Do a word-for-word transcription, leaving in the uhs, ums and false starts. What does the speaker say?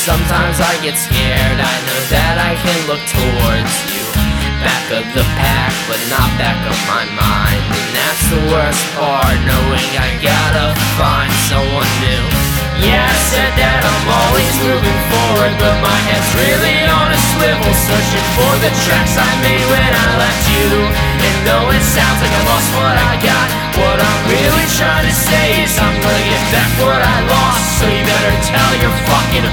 Sometimes I get scared, I know that I can look towards you, back of the pack, but not back of my mind. And that's the worst part, knowing I gotta find someone new. Yeah, I said that I'm always moving forward, but my head's really on a swivel, searching for the tracks I made when I left you. And though it sounds like I lost what I got, what I'm really trying to say is I'm gonna get back what I lost. So you better tell your fucking